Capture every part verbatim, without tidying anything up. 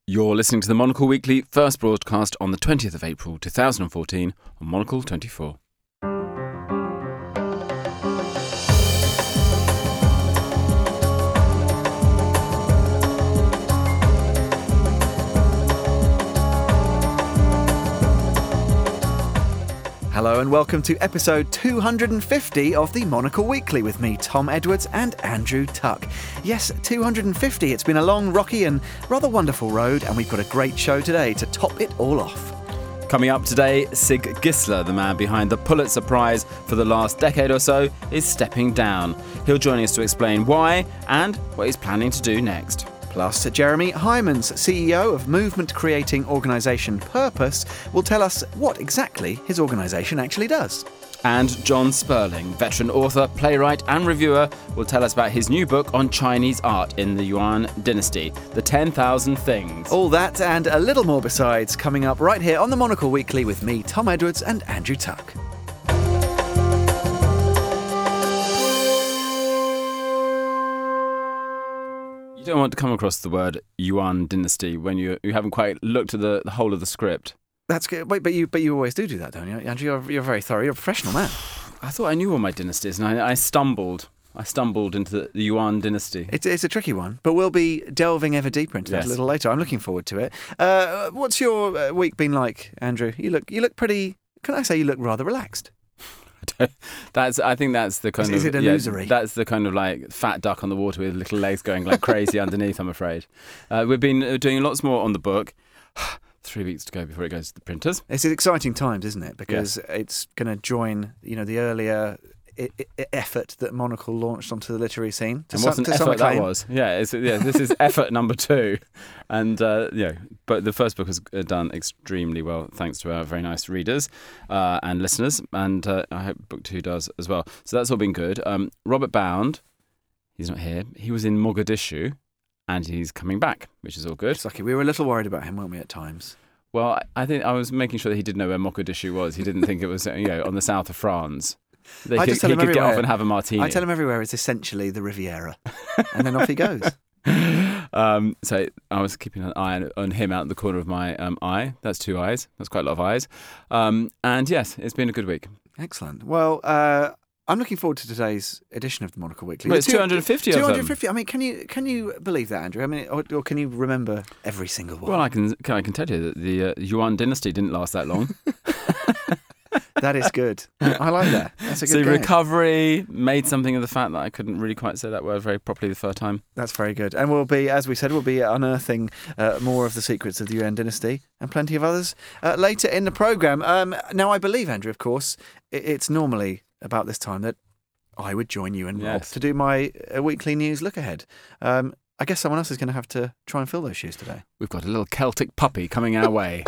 You're listening to the Monocle Weekly, first broadcast on the twentieth of April two thousand fourteen on Monocle twenty-four. Hello and welcome to episode two hundred fifty of the Monocle Weekly with me, Tom Edwards, and Andrew Tuck. Yes, two hundred fifty. It's been a long, rocky and rather wonderful road, and we've got a great show today to top it all off. Coming up today, Sig Gisler, the man behind the Pulitzer Prize for the last decade or so, is stepping down. He'll join us to explain why and what he's planning to do next. Plus, Jeremy Hymans, C E O of movement-creating organisation Purpose, will tell us what exactly his organisation actually does. And John Sperling, veteran author, playwright and reviewer, will tell us about his new book on Chinese art in the Yuan dynasty, The ten thousand Things. All that and a little more besides coming up right here on the Monocle Weekly with me, Tom Edwards, and Andrew Tuck. You don't want to come across the word Yuan dynasty when you you haven't quite looked at the, the whole of the script. That's good. Wait, but you but you always do do that, don't you, Andrew? You're, you're very thorough. You're a professional man. I thought I knew all my dynasties, and I, I stumbled. I stumbled into the, the Yuan dynasty. It's, it's a tricky one, but we'll be delving ever deeper into that Yes. a little later. I'm looking forward to it. Uh, what's your uh, week been like, Andrew? You look you look pretty. Can I say you look rather relaxed? That's. I think that's the kind Is, of. is it yeah, illusory? that's the kind of like fat duck on the water with little legs going like crazy underneath. I'm afraid. Uh, we've been uh, doing lots more on the book. Three weeks to go before it goes to the printers. It's exciting times, isn't it? Because it's going to join, you know, the earlier I- I- effort that Monocle launched onto the literary scene. To And some, what an to some effort that acclaim. was. Yeah, it's, yeah. This is effort number two, and uh, yeah. But the first book has uh, done extremely well, thanks to our very nice readers uh, and listeners, and uh, I hope book two does as well. So that's all been good. Um, Robert Bound, he's not here. He was in Mogadishu, and he's coming back, which is all good. It's lucky. We were a little worried about him, weren't we, at times? Well, I I think I was making sure that he did know where Mogadishu was. He didn't think it was, you know, on the south of France. They I could, just tell he him could get everywhere. off and have a martini. I tell him everywhere it's essentially the Riviera. And then off he goes. um, so I was keeping an eye on, on him out in the corner of my um, eye. That's two eyes. That's quite a lot of eyes. Um, and yes, it's been a good week. Excellent. Well, uh, I'm looking forward to today's edition of the Monocle Weekly. Well, it's two hundred fifty of them. two hundred fifty. I mean, can you can you believe that, Andrew? I mean, or, or can you remember every single one? Well, I can, can I can tell you that the uh, Yuan dynasty didn't last that long. That is good. I like that. That's a good So game. recovery made something of the fact that I couldn't really quite say that word very properly the first time. That's very good. And we'll be, as we said, we'll be unearthing uh, more of the secrets of the Yuan dynasty and plenty of others uh, later in the programme. Um, now, I believe, Andrew, of course, it, it's normally about this time that I would join you and Rob Yes. to do my uh, weekly news look ahead. Um, I guess someone else is going to have to try and fill those shoes today. We've got a little Celtic puppy coming our way.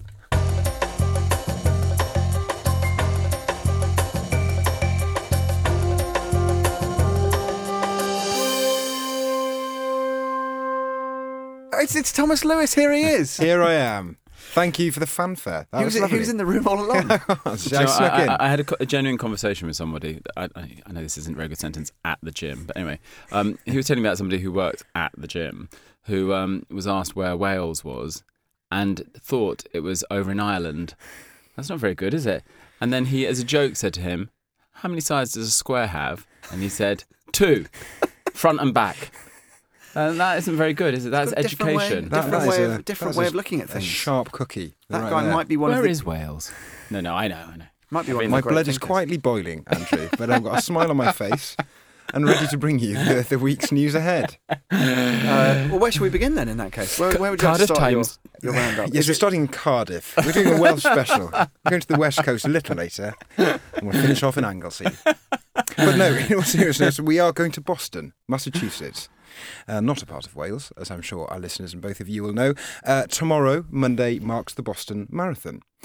It's, it's Thomas Lewis. Here he is. Here I am. Thank you for the fanfare. That he, was, was, lovely. he was in the room all along. I Do you know, snuck I, in. I, I had a, co- a genuine conversation with somebody. I, I, I know this isn't a very good sentence, at the gym, but anyway, um, he was telling me about somebody who worked at the gym who um, was asked where Wales was and thought it was over in Ireland. That's not very good, is it? And then he, as a joke, said to him, "How many sides does a square have?" And he said, two, front and back. And that isn't very good, is it? That's Different way- education. That- Different that is way a- of, different that's way a- of looking at A things. sharp cookie. That right guy there. might be one Where of the is Wales? No, no, I know, I know. might be I've one of been the My great blood is thinkers. quietly boiling, Andrew, but I've got a smile on my face and ready to bring you the, the week's news ahead. Uh, well, where should we begin then? In that case, where, where would you like to Cardiff start your, Times. your roundup? Yes, we're starting in Cardiff. We're doing a Welsh special. We're going to the West Coast a little later, and we'll finish off in Anglesey. But no, in all seriousness, we are going to Boston, Massachusetts. Uh, not a part of Wales, as I'm sure our listeners and both of you will know. Uh, tomorrow, Monday, marks the Boston Marathon.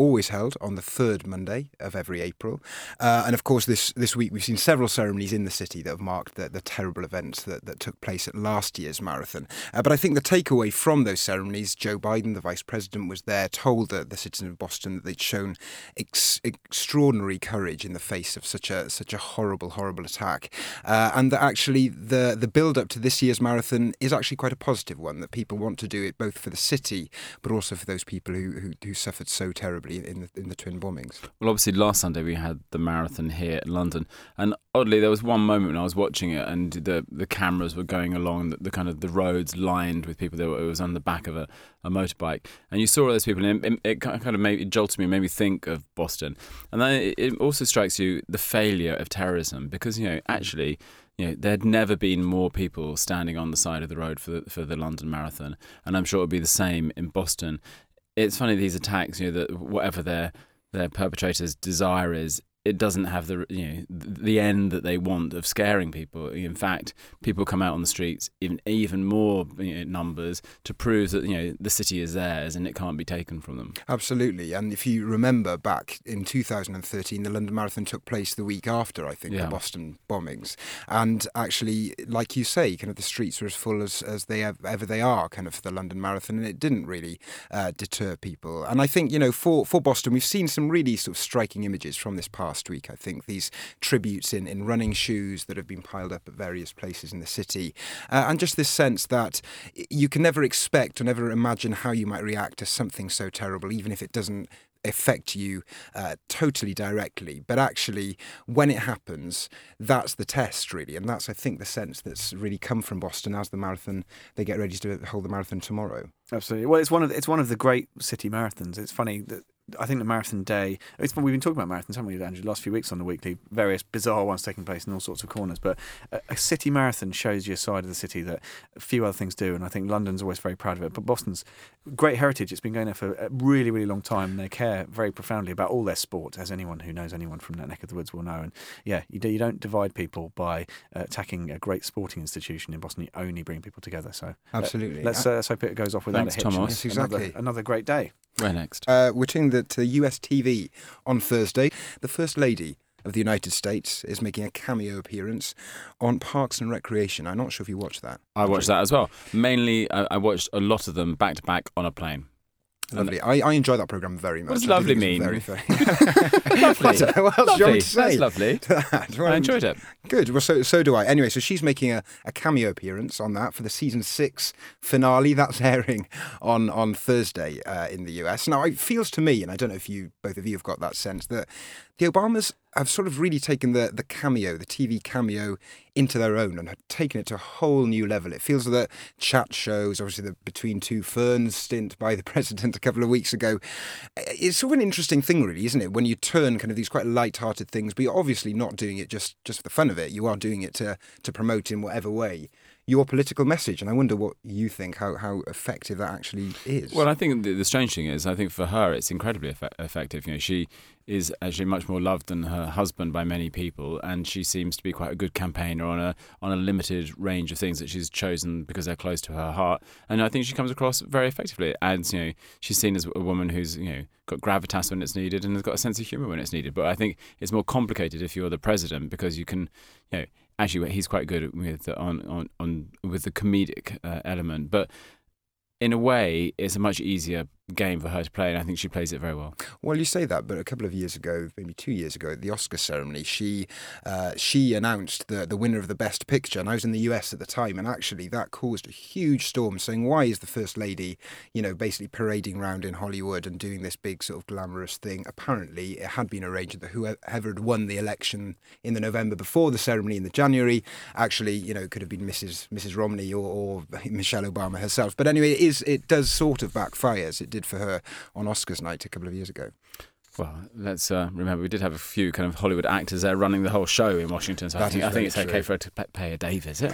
always held on the third Monday of every April. Uh, and of course, this, this week we've seen several ceremonies in the city that have marked the, the terrible events that, that took place at last year's marathon. Uh, but I think the takeaway from those ceremonies, Joe Biden, the vice president, was there, told the, the citizens of Boston that they'd shown ex- extraordinary courage in the face of such a such a horrible, horrible attack. Uh, and that actually the, the build-up to this year's marathon is actually quite a positive one, that people want to do it both for the city, but also for those people who, who, who suffered so terribly in the, in the twin bombings. Well, obviously, last Sunday we had the marathon here in London, and oddly, there was one moment when I was watching it, and the the cameras were going along the, the kind of the roads lined with people. That were, it was on the back of a, a motorbike, and you saw all those people, and it, it kind of made it jolted me, made me think of Boston, and then it, it also strikes you the failure of terrorism, because you know actually. You know, there'd never been more people standing on the side of the road for the, for the London Marathon, and I'm sure it'll be the same in Boston. It's funny, these attacks, you know, that whatever their their perpetrators' desire is, it doesn't have the you know the end that they want of scaring people. In fact, people come out on the streets in even more you know, numbers to prove that you know the city is theirs and it can't be taken from them. Absolutely, and if you remember back in two thousand thirteen, the London Marathon took place the week after, I think, yeah. the Boston bombings, and actually, like you say, kind of the streets were as full as as they have, ever they are, kind of for the London Marathon, and it didn't really uh, deter people. And I think you know for for Boston, we've seen some really sort of striking images from this past. Last week, I think, these tributes in, in running shoes that have been piled up at various places in the city, uh, and just this sense that you can never expect or never imagine how you might react to something so terrible, even if it doesn't affect you uh, totally directly. But actually, when it happens, that's the test, really, and that's, I think, the sense that's really come from Boston as the marathon, they get ready to hold the marathon tomorrow. Absolutely. Well, it's one of the, it's one of the great city marathons. It's funny that I think the marathon day, it's, we've been talking about marathons, haven't we, Andrew, the last few weeks on the weekly, various bizarre ones taking place in all sorts of corners, but a, a city marathon shows you a side of the city that a few other things do, and I think London's always very proud of it, but Boston's great heritage. It's been going there for a really, really long time, and they care very profoundly about all their sport, as anyone who knows anyone from that neck of the woods will know. And yeah, you, do, you don't divide people by uh, attacking a great sporting institution in Boston, you only bring people together. So absolutely. Uh, let's, uh, let's hope it goes off without Thanks, a hitch. Thomas. Yes, exactly. Another, another great day. Where next? Uh, we're turning the, to U S T V on Thursday. The First Lady of the United States is making a cameo appearance on Parks and Recreation. I'm not sure if you watched that. I watched that as well. Mainly, I, I watched a lot of them back to back on a plane. Lovely. I, I enjoy that programme very much. What does lovely mean? Very funny. Lovely. What else do you want me to say? That's lovely. I enjoyed it. Good. Well, so so do I. Anyway, so she's making a, a cameo appearance on that for the season six finale. That's airing on on Thursday uh, in the U S. Now, it feels to me, and I don't know if you both of you have got that sense, that the Obamas have sort of really taken the, the cameo, the T V cameo, into their own and have taken it to a whole new level. It feels that chat shows, obviously the Between Two Ferns stint by the president a couple of weeks ago, it's sort of an interesting thing, really, isn't it? When you turn kind of these quite light-hearted things, but you're obviously not doing it just, just for the fun of it. You are doing it to, to promote in whatever way your political message. And I wonder what you think, how, how effective that actually is. Well, I think the, the strange thing is, I think for her, it's incredibly effect- effective. You know, she is actually much more loved than her husband by many people, and she seems to be quite a good campaigner on a on a limited range of things that she's chosen because they're close to her heart. And I think she comes across very effectively. And you know, she's seen as a woman who's you know got gravitas when it's needed and has got a sense of humour when it's needed. But I think it's more complicated if you're the president, because you can, you know, actually he's quite good with on on, on with the comedic uh, element, but in a way, it's a much easier game for her to play, and I think she plays it very well. Well, you say that, but a couple of years ago, maybe two years ago, at the Oscar ceremony, she uh, she announced the, the winner of the Best Picture, and I was in the U S at the time, and actually that caused a huge storm, saying, why is the First Lady, you know, basically parading around in Hollywood and doing this big sort of glamorous thing? Apparently, it had been arranged that whoever had won the election in the November before the ceremony in the January, actually, you know, could have been Missus Missus Romney or, or Michelle Obama herself. But anyway, it is it does sort of backfire, as it did for her on Oscars night a couple of years ago. Well, let's uh, remember we did have a few kind of Hollywood actors there running the whole show in Washington, so I think, I think it's true. Okay for her to pay a day visit.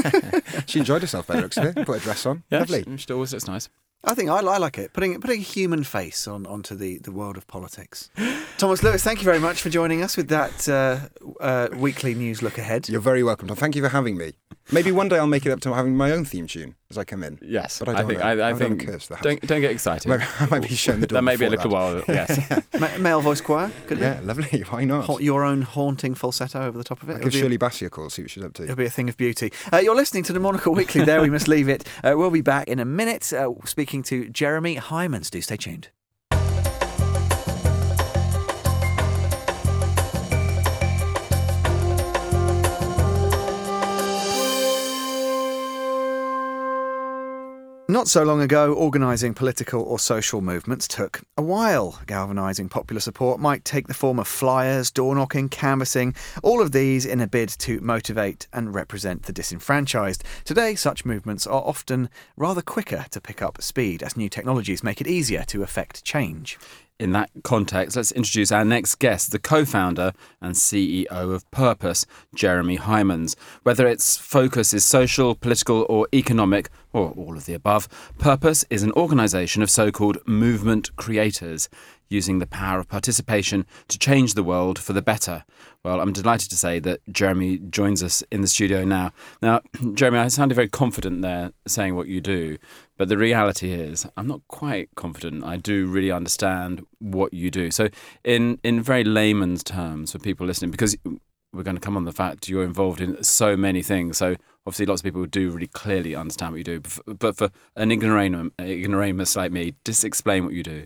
She enjoyed herself by the looks of it. Put a dress on. Yeah, lovely. She, she always looks nice. I think I, I like it. Putting putting a human face on onto the, the world of politics. Thomas Lewis, thank you very much for joining us with that uh, uh, weekly news look ahead. You're very welcome, Tom. Thank you for having me. Maybe one day I'll make it up to having my own theme tune. as I come in. Yes, but I don't think know. I, I I've think never cursed the house. don't don't get excited. I might be shown the door. That may be a before little that. while. Yes. Ma- male voice choir, could it? Yeah, lovely. Why not? Ha- Your own haunting falsetto over the top of it. I It'll give be- Shirley Bassey a call, see what she's up to. It'll be a thing of beauty. Uh, you're listening to the Monocle Weekly. There we must leave it. Uh, we'll be back in a minute uh, speaking to Jeremy Hymans. Do stay tuned. Not so long ago, organising political or social movements took a while. Galvanising popular support might take the form of flyers, door-knocking, canvassing, all of these in a bid to motivate and represent the disenfranchised. Today, such movements are often rather quicker to pick up speed as new technologies make it easier to effect change. In that context, let's introduce our next guest, the co-founder and C E O of Purpose, Jeremy Hymans. Whether its focus is social, political or economic, or all of the above, Purpose is an organisation of so-called movement creators, using the power of participation to change the world for the better. Well, I'm delighted to say that Jeremy joins us in the studio now. Now, Jeremy, I sounded very confident there saying what you do, but the reality is I'm not quite confident I do really understand what you do. So in, in very layman's terms for people listening, because we're going to come on the fact you're involved in so many things, so obviously lots of people do really clearly understand what you do, but for an ignoramus, ignoramus like me, just explain what you do.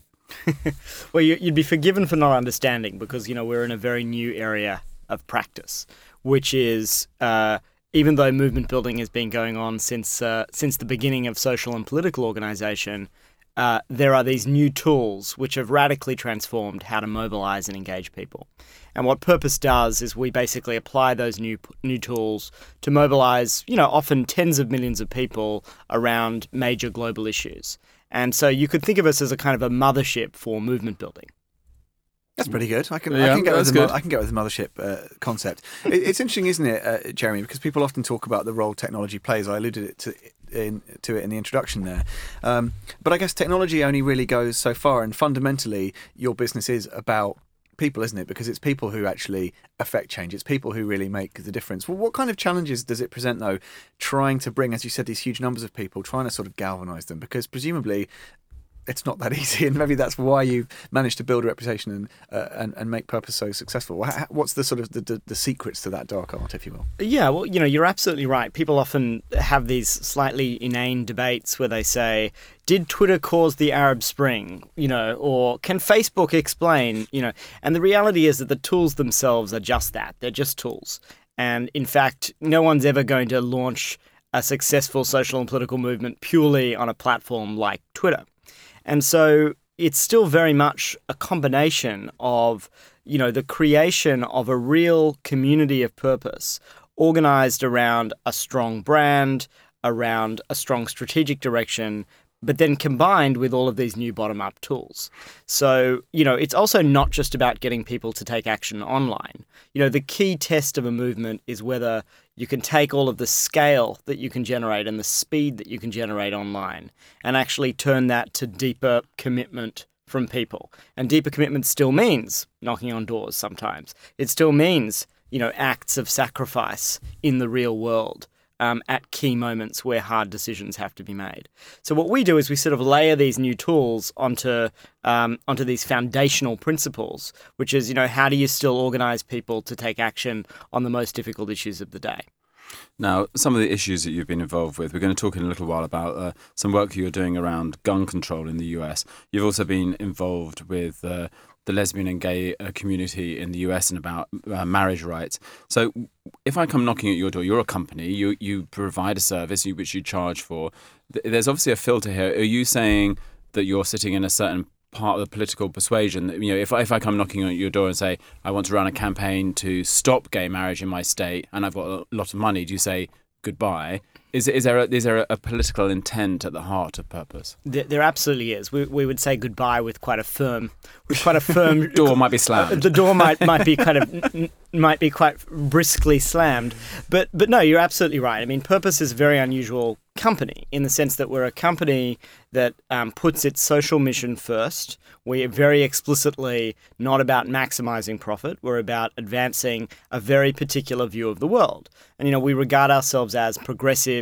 Well, you, you'd be forgiven for not understanding because, you know, we're in a very new area of practice, which is, uh, even though movement building has been going on since uh, since the beginning of social and political organisation, uh, there are these new tools which have radically transformed how to mobilise and engage people. And what Purpose does is we basically apply those new new tools to mobilise, you know, often tens of millions of people around major global issues. And so you could think of us as a kind of a mothership for movement building. That's pretty good. I can, Yeah, I can get with that's the mo- good. I can get with the mothership uh, concept. It, it's interesting, isn't it, uh, Jeremy? Because people often talk about the role technology plays. I alluded it to in, to it in the introduction there. Um, but I guess technology only really goes so far, and fundamentally, your business is about people, isn't it? Because it's people who actually affect change. It's people who really make the difference. Well, what kind of challenges does it present, though, trying to bring, as you said, these huge numbers of people, trying to sort of galvanise them? Because presumably it's not that easy, and maybe that's why you managed to build a reputation and uh, and, and make Purpose so successful. What's the sort of the, the, the secrets to that dark art, if you will? Yeah, well, you know, you're absolutely right. People often have these slightly inane debates where they say, did Twitter cause the Arab Spring? You know, or can Facebook explain? You know, and the reality is that the tools themselves are just that. They're just tools. And in fact, no one's ever going to launch a successful social and political movement purely on a platform like Twitter. And so it's still very much a combination of, you know, the creation of a real community of purpose organized around a strong brand, around a strong strategic direction, but then combined with all of these new bottom-up tools. So, you know, it's also not just about getting people to take action online. You know, the key test of a movement is whether you can take all of the scale that you can generate and the speed that you can generate online and actually turn that to deeper commitment from people. And deeper commitment still means knocking on doors sometimes. It still means, you know, acts of sacrifice in the real world. Um, at key moments where hard decisions have to be made. So what we do is we sort of layer these new tools onto um, onto these foundational principles, which is, you know, how do you still organize people to take action on the most difficult issues of the day? Now, some of the issues that you've been involved with, we're going to talk in a little while about uh, some work you're doing around gun control in the U S. You've also been involved with uh, the lesbian and gay uh, community in the U S and about uh, marriage rights. So if I come knocking at your door, you're a company, you, you provide a service you, which you charge for. There's obviously a filter here. Are you saying that you're sitting in a certain part of the political persuasion? You know, if I, if I come knocking at your door and say, I want to run a campaign to stop gay marriage in my state and I've got a lot of money, do you say goodbye? Is, is there a, is there a political intent at the heart of Purpose? There, there absolutely is. We we would say goodbye with quite a firm, with quite a firm door might be slammed. The door might might be kind of might be quite briskly slammed. But but no, you're absolutely right. I mean, Purpose is a very unusual company in the sense that we're a company that um, puts its social mission first. We are very explicitly not about maximizing profit. We're about advancing a very particular view of the world. And, you know, we regard ourselves as progressive,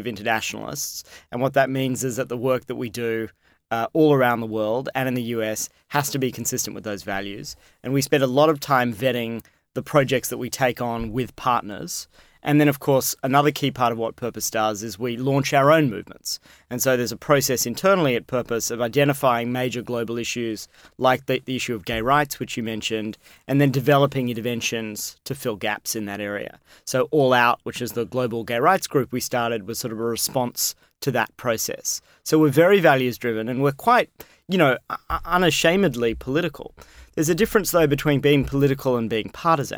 of internationalists. And what that means is that the work that we do uh, all around the world and in the U S has to be consistent with those values. And we spend a lot of time vetting the projects that we take on with partners. And then, of course, another key part of what Purpose does is we launch our own movements. And so there's a process internally at Purpose of identifying major global issues like the, the issue of gay rights, which you mentioned, and then developing interventions to fill gaps in that area. So All Out, which is the global gay rights group we started, was sort of a response to that process. So we're very values-driven, and we're quite, you know, unashamedly political. There's a difference, though, between being political and being partisan.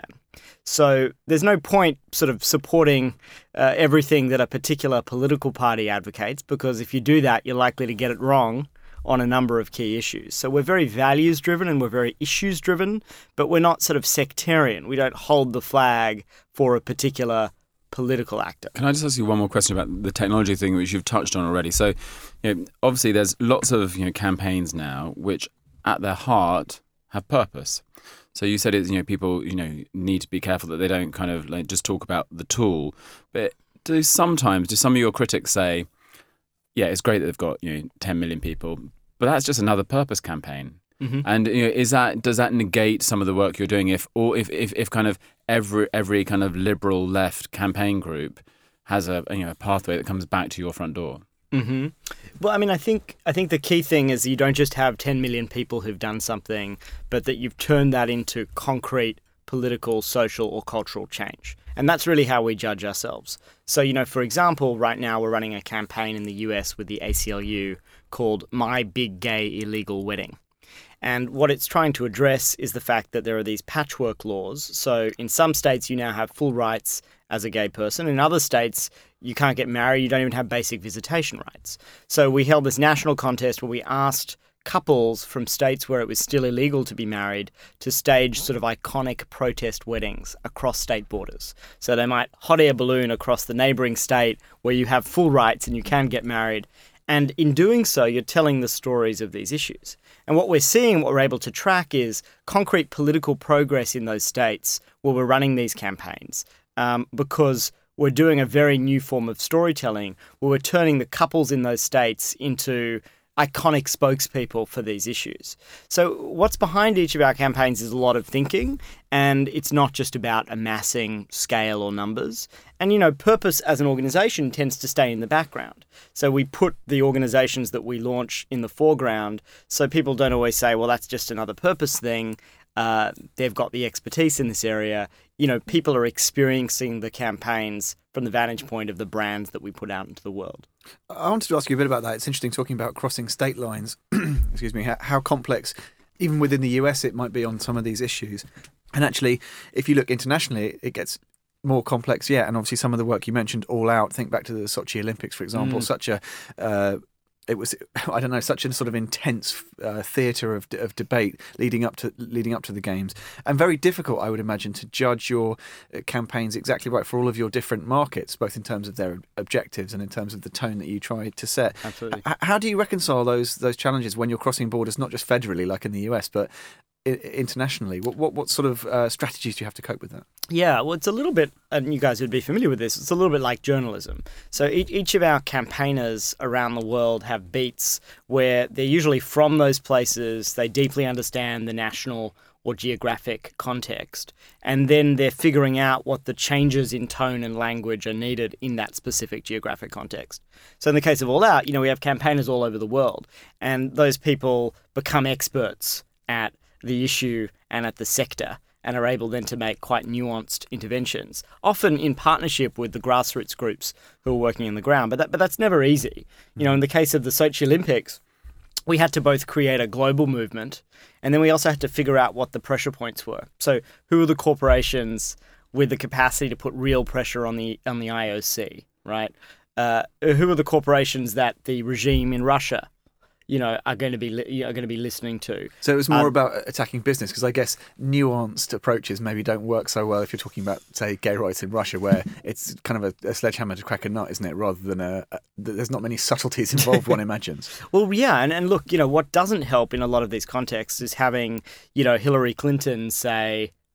So there's no point sort of supporting uh, everything that a particular political party advocates, because if you do that, you're likely to get it wrong on a number of key issues. So we're very values-driven and we're very issues-driven, but we're not sort of sectarian. We don't hold the flag for a particular political actor. Can I just ask you one more question about the technology thing, which you've touched on already? So, you know, obviously there's lots of, you know, campaigns now which at their heart have purpose. So you said it's, you know, people, you know, need to be careful that they don't kind of like just talk about the tool. But do sometimes, do some of your critics say, yeah, it's great that they've got, you know, ten million people, but that's just another purpose campaign. Mm-hmm. And you know, is that, does that negate some of the work you're doing if, or if, if, if kind of every every kind of liberal left campaign group has a, you know, a pathway that comes back to your front door? Mm-hmm. Well, I mean, I think I think the key thing is you don't just have ten million people who've done something, but that you've turned that into concrete political, social, or cultural change. And that's really how we judge ourselves. So, you know, for example, right now we're running a campaign in the U S with the A C L U called My Big Gay Illegal Wedding. And what it's trying to address is the fact that there are these patchwork laws. So in some states, you now have full rights as a gay person. In other states, you can't get married. You don't even have basic visitation rights. So we held this national contest where we asked couples from states where it was still illegal to be married to stage sort of iconic protest weddings across state borders. So they might hot air balloon across the neighbouring state where you have full rights and you can get married. And in doing so, you're telling the stories of these issues. And what we're seeing, what we're able to track is concrete political progress in those states where we're running these campaigns, um, because we're doing a very new form of storytelling where we're turning the couples in those states into iconic spokespeople for these issues. So what's behind each of our campaigns is a lot of thinking, and it's not just about amassing scale or numbers. And, you know, Purpose as an organisation tends to stay in the background. So we put the organisations that we launch in the foreground so people don't always say, well, that's just another Purpose thing. Uh, they've got the expertise in this area. You know, people are experiencing the campaigns from the vantage point of the brands that we put out into the world. I wanted to ask you a bit about that. It's interesting talking about crossing state lines, excuse me, how, how complex, even within the U S, it might be on some of these issues. And actually, if you look internationally, it gets more complex yet. And obviously some of the work you mentioned, All Out, think back to the Sochi Olympics, for example, mm. such a... Uh, It was, I don't know, such a sort of intense uh, theatre of of debate leading up to leading up to the games, and very difficult, I would imagine, to judge your campaigns exactly right for all of your different markets, both in terms of their objectives and in terms of the tone that you try to set. Absolutely. H- how do you reconcile those those challenges when you're crossing borders, not just federally like in the U S, but I- internationally? What what what sort of uh, strategies do you have to cope with that? Yeah, well, it's a little bit, and you guys would be familiar with this, it's a little bit like journalism. So each, each of our campaigners around the world have beats where they're usually from those places, they deeply understand the national or geographic context, and then they're figuring out what the changes in tone and language are needed in that specific geographic context. So in the case of All Out, you know, we have campaigners all over the world, and those people become experts at the issue and at the sector, and are able then to make quite nuanced interventions, often in partnership with the grassroots groups who are working on the ground. But that, but that's never easy. You know, in the case of the Sochi Olympics, we had to both create a global movement, and then we also had to figure out what the pressure points were. So who are the corporations with the capacity to put real pressure on the on the I O C, right? Uh, who are the corporations that the regime in Russia, you know, are going to be li- are going to be listening to? So it was more um, about attacking business, because I guess nuanced approaches maybe don't work so well if you're talking about, say, gay rights in Russia, where it's kind of a, a sledgehammer to crack a nut, isn't it? Rather than a, a there's not many subtleties involved, one imagines. Well, yeah, and, and look, you know, what doesn't help in a lot of these contexts is having, you know, Hillary Clinton say,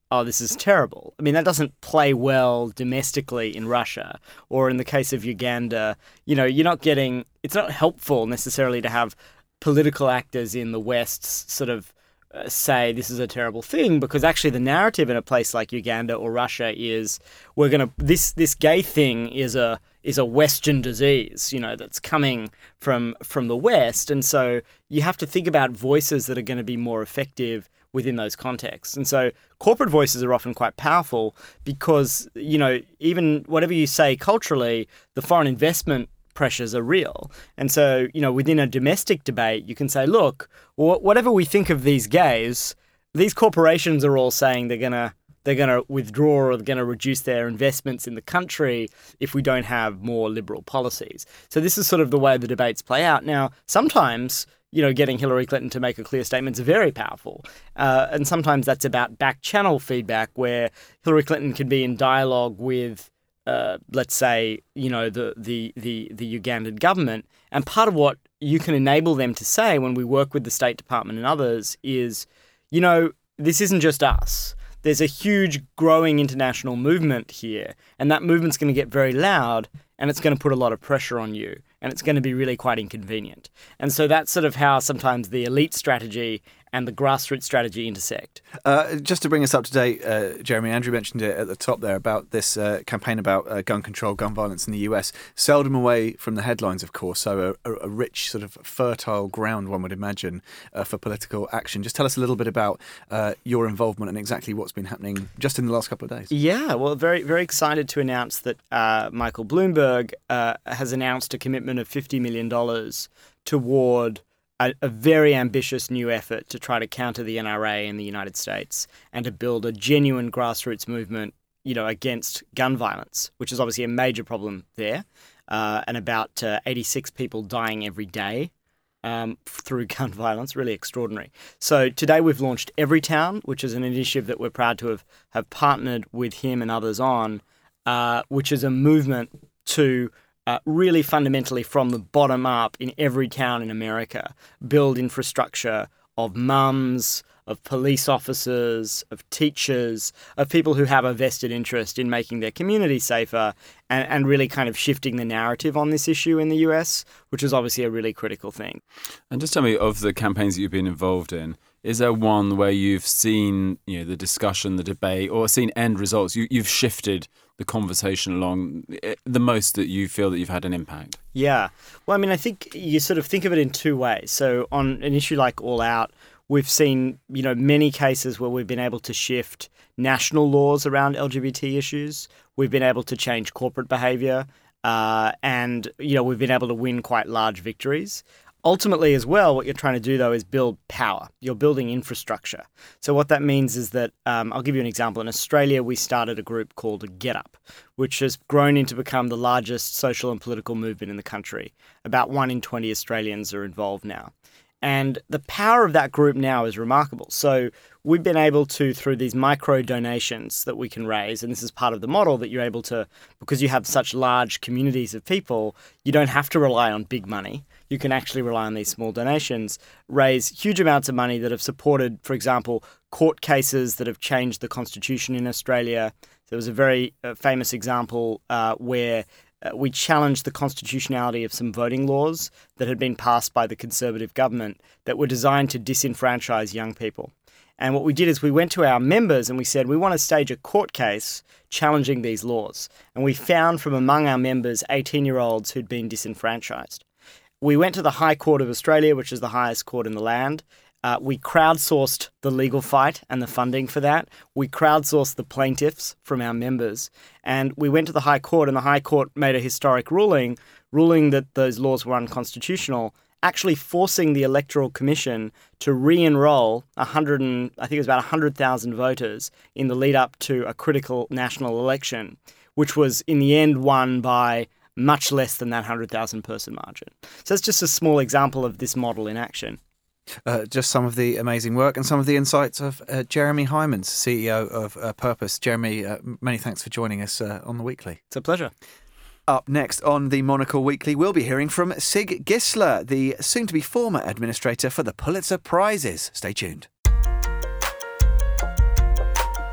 oh, this is terrible. I mean, that doesn't play well domestically in Russia, or in the case of Uganda, you know, you're not getting, it's not helpful necessarily to have political actors in the West sort of uh, say this is a terrible thing, because actually the narrative in a place like Uganda or Russia is we're going to, this this gay thing is a is a Western disease, you know, that's coming from from the West. And so you have to think about voices that are going to be more effective within those contexts. And so corporate voices are often quite powerful because, you know, even whatever you say culturally, the foreign investment pressures are real. And so, you know, within a domestic debate, you can say, look, wh- whatever we think of these gays, these corporations are all saying they're going to they're going to withdraw or they're going to reduce their investments in the country if we don't have more liberal policies. So this is sort of the way the debates play out. Now, sometimes, you know, getting Hillary Clinton to make a clear statement is very powerful. Uh, and sometimes that's about back channel feedback where Hillary Clinton can be in dialogue with, uh, let's say, you know, the, the, the, the Ugandan government. And part of what you can enable them to say when we work with the State Department and others is, you know, this isn't just us. There's a huge growing international movement here, and that movement's going to get very loud, and it's going to put a lot of pressure on you, and it's going to be really quite inconvenient. And so that's sort of how sometimes the elite strategy and the grassroots strategy intersect. Uh, just to bring us up to date, uh, Jeremy, Andrew mentioned it at the top there about this uh, campaign about uh, gun control, gun violence in the U S. Seldom away from the headlines, of course, so a, a rich sort of fertile ground, one would imagine, uh, for political action. Just tell us a little bit about uh, your involvement and exactly what's been happening just in the last couple of days. Yeah, well, very, very excited to announce that uh, Michael Bloomberg uh, has announced a commitment of fifty million dollars toward A, a very ambitious new effort to try to counter the N R A in the United States and to build a genuine grassroots movement, you know, against gun violence, which is obviously a major problem there, uh, and about uh, eighty-six people dying every day um, through gun violence, really extraordinary. So today we've launched Everytown, which is an initiative that we're proud to have, have partnered with him and others on, uh, which is a movement to Uh, really fundamentally from the bottom up in every town in America, build infrastructure of mums, of police officers, of teachers, of people who have a vested interest in making their community safer and, and really kind of shifting the narrative on this issue in the U S, which is obviously a really critical thing. And just tell me, of the campaigns that you've been involved in, is there one where you've seen, you know, the discussion, the debate, or seen end results? You, you've shifted the conversation along the most that you feel that you've had an impact? Yeah. Well, I mean, I think you sort of think of it in two ways. So on an issue like All Out, we've seen, you know, many cases where we've been able to shift national laws around L G B T issues. We've been able to change corporate behavior, uh, and, you know, we've been able to win quite large victories. Ultimately, as well, what you're trying to do, though, is build power. You're building infrastructure. So what that means is that, um, I'll give you an example. In Australia, we started a group called Get Up, which has grown into become the largest social and political movement in the country. About one in twenty Australians are involved now. And the power of that group now is remarkable. So we've been able to, through these micro donations that we can raise, and this is part of the model that you're able to, because you have such large communities of people, you don't have to rely on big money. You can actually rely on these small donations, raise huge amounts of money that have supported, for example, court cases that have changed the constitution in Australia. There was a very uh, famous example uh, where Uh, we challenged the constitutionality of some voting laws that had been passed by the Conservative government that were designed to disenfranchise young people. And what we did is we went to our members and we said, we want to stage a court case challenging these laws. And we found from among our members eighteen-year-olds who'd been disenfranchised. We went to the High Court of Australia, which is the highest court in the land. Uh, we crowdsourced the legal fight and the funding for that. We crowdsourced the plaintiffs from our members. And we went to the High Court, and the High Court made a historic ruling, ruling that those laws were unconstitutional, actually forcing the Electoral Commission to re-enroll one hundred, and I think it was about one hundred thousand voters in the lead up to a critical national election, which was in the end won by much less than that one hundred thousand person margin. So it's just a small example of this model in action. Uh, just some of the amazing work and some of the insights of uh, Jeremy Hymans, C E O of uh, Purpose. Jeremy, uh, many thanks for joining us uh, on The Weekly. It's a pleasure. Up next on the Monocle Weekly, we'll be hearing from Sig Gisler, the soon-to-be former administrator for the Pulitzer Prizes. Stay tuned.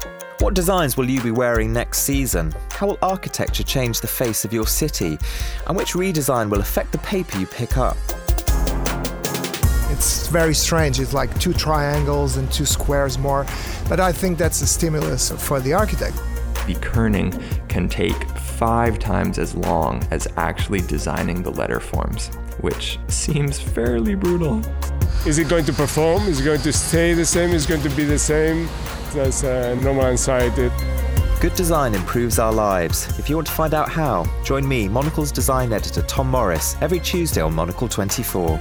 What designs will you be wearing next season? How will architecture change the face of your city? And which redesign will affect the paper you pick up? It's very strange. It's like two triangles and two squares more. But I think that's a stimulus for the architect. The kerning can take five times as long as actually designing the letter forms, which seems fairly brutal. Is it going to perform? Is it going to stay the same? Is it going to be the same? That's a normal anxiety. Good design improves our lives. If you want to find out how, join me, Monocle's design editor Tom Morris, every Tuesday on Monocle twenty-four.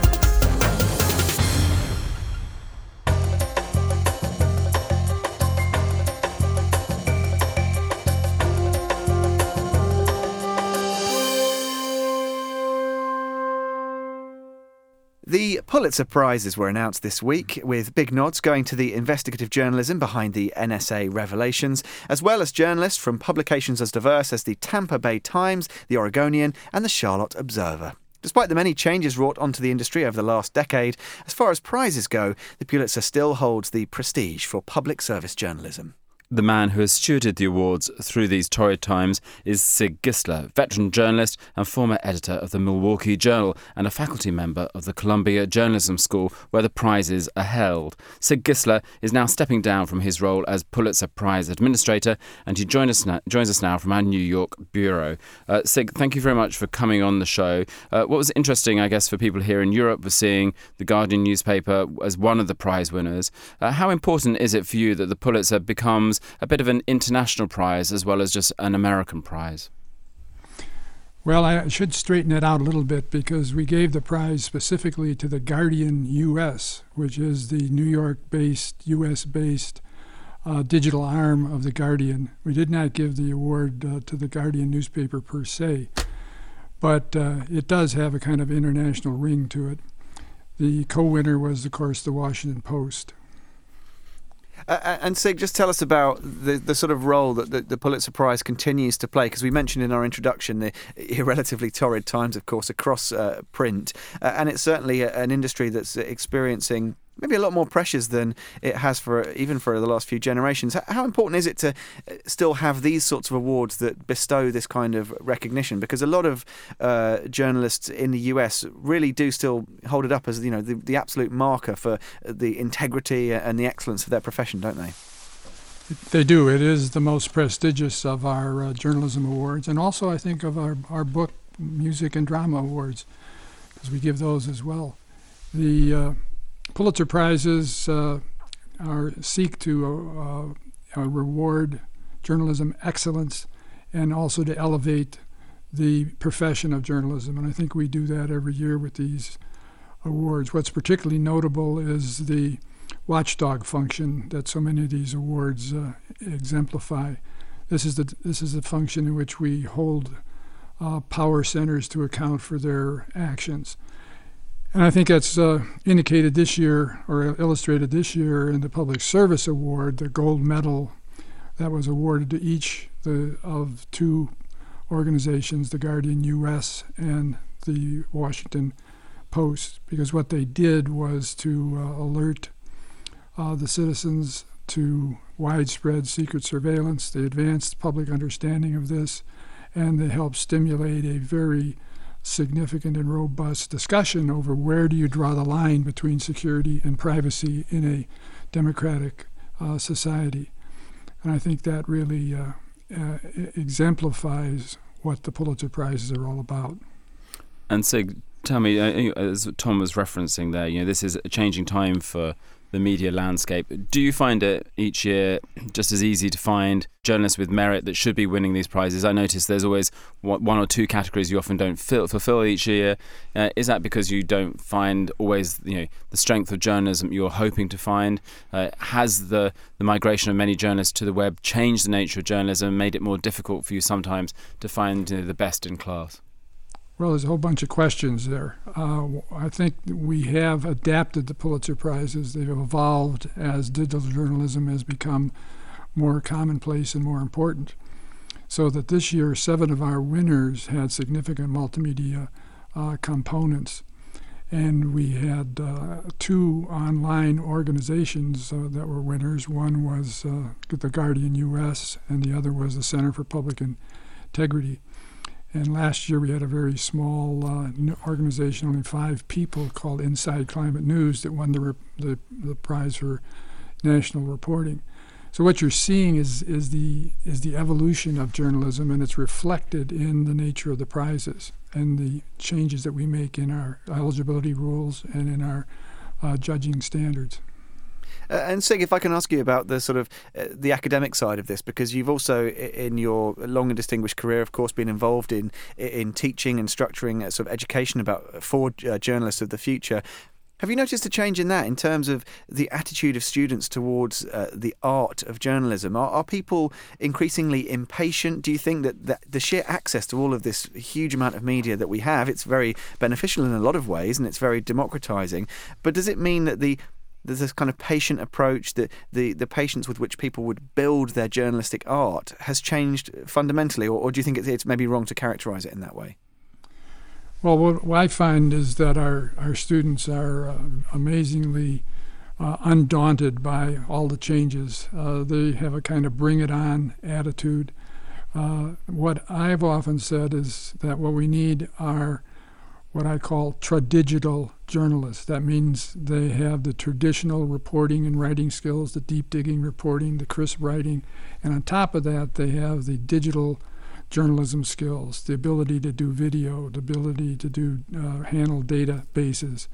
The Pulitzer Prizes were announced this week, with big nods going to the investigative journalism behind the N S A revelations, as well as journalists from publications as diverse as the Tampa Bay Times, the Oregonian and the Charlotte Observer. Despite the many changes wrought onto the industry over the last decade, as far as prizes go, the Pulitzer still holds the prestige for public service journalism. The man who has stewarded the awards through these torrid times is Sig Gisler, veteran journalist and former editor of the Milwaukee Journal and a faculty member of the Columbia Journalism School, where the prizes are held. Sig Gisler is now stepping down from his role as Pulitzer Prize administrator, and he join us now, joins us now from our New York bureau. Uh, Sig, thank you very much for coming on the show. Uh, what was interesting, I guess, for people here in Europe was seeing the Guardian newspaper as one of the prize winners. Uh, how important is it for you that the Pulitzer becomes a bit of an international prize as well as just an American prize? Well, I should straighten it out a little bit, because we gave the prize specifically to the Guardian U S, which is the New York-based, U S-based uh, digital arm of the Guardian. We did not give the award uh, to the Guardian newspaper per se, but uh, it does have a kind of international ring to it. The co-winner was, of course, the Washington Post. Uh, and Sig, just tell us about the, the sort of role that the, the Pulitzer Prize continues to play, because we mentioned in our introduction the relatively torrid times, of course, across uh, print, uh, and it's certainly a, an industry that's experiencing maybe a lot more pressures than it has for even for the last few generations. How important is it to still have these sorts of awards that bestow this kind of recognition? Because a lot of uh, journalists in the U S really do still hold it up as, you know, the, the absolute marker for the integrity and the excellence of their profession, don't they? They do. It is the most prestigious of our uh, journalism awards, and also I think of our, our book, music and drama awards, because we give those as well. The uh, Pulitzer Prizes uh, are seek to uh, uh, reward journalism excellence and also to elevate the profession of journalism, and I think we do that every year with these awards. What's particularly notable is the watchdog function that so many of these awards uh, exemplify. This is the this is the function in which we hold uh, power centers to account for their actions. And I think that's uh, indicated this year, or illustrated this year, in the Public Service Award, the gold medal that was awarded to each the, of two organizations, the Guardian U S and the Washington Post, because what they did was to uh, alert uh, the citizens to widespread secret surveillance. They advanced public understanding of this, and they helped stimulate a very significant and robust discussion over where do you draw the line between security and privacy in a democratic uh, society. And I think that really uh, uh, exemplifies what the Pulitzer Prizes are all about. And Sig, tell me, uh, as Tom was referencing there, you know, this is a changing time for the media landscape. Do you find it each year just as easy to find journalists with merit that should be winning these prizes? I notice there's always one or two categories you often don't fill, fulfill each year. Uh, is that because you don't find always, you know, the strength of journalism you're hoping to find? Uh, has the, the migration of many journalists to the web changed the nature of journalism, made it more difficult for you sometimes to find, you know, the best in class? Well, there's a whole bunch of questions there. Uh, I think we have adapted the Pulitzer Prizes. They've evolved as digital journalism has become more commonplace and more important. So that this year, seven of our winners had significant multimedia uh, components. And we had uh, two online organizations uh, that were winners. One was uh, the Guardian U S, and the other was the Center for Public Integrity. And last year we had a very small uh, organization, only five people, called Inside Climate News, that won the, re- the the prize for national reporting. So what you're seeing is is the is the evolution of journalism, and it's reflected in the nature of the prizes and the changes that we make in our eligibility rules and in our uh, judging standards. Uh, and Sig, if I can ask you about the sort of uh, the academic side of this, because you've also, in your long and distinguished career, of course, been involved in in teaching and structuring uh, sort of education about for uh, journalists of the future. Have you noticed a change in that in terms of the attitude of students towards uh, the art of journalism? Are, are people increasingly impatient? Do you think that, that the sheer access to all of this huge amount of media that we have, it's very beneficial in a lot of ways and it's very democratizing, but does it mean that the there's this kind of patient approach, that the, the patience with which people would build their journalistic art has changed fundamentally, or, or do you think it's, it's maybe wrong to characterize it in that way? Well, what I find is that our, our students are uh, amazingly uh, undaunted by all the changes. Uh, they have a kind of bring-it-on attitude. Uh, what I've often said is that what we need are what I call tradigital journalists. That means they have the traditional reporting and writing skills, the deep-digging reporting, the crisp writing, and on top of that, they have the digital journalism skills, the ability to do video, the ability to do uh, handle databases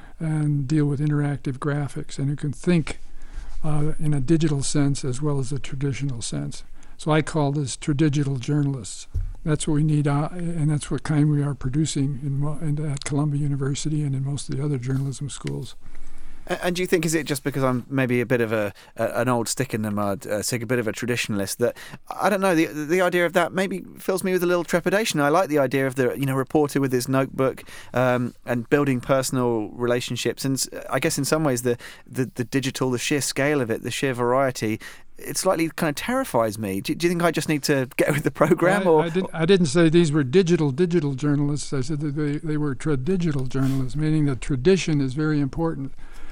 and deal with interactive graphics, and who can think uh, in a digital sense as well as a traditional sense. So I call this tradigital journalists. That's what we need, uh, and that's what kind we are producing in, mo- in, at Columbia University and in most of the other journalism schools. And do you think, is it just because I'm maybe a bit of a, a an old stick in the mud, uh, so a bit of a traditionalist, that I don't know, the the idea of that maybe fills me with a little trepidation. I like the idea of the you know reporter with his notebook um, and building personal relationships, and I guess in some ways the, the the digital, the sheer scale of it, the sheer variety, it slightly kind of terrifies me. Do, do you think I just need to get with the program? Well, I, or I, did, I didn't say these were digital digital journalists. I said that they, they were tradigital journalists, meaning that tradition is very important.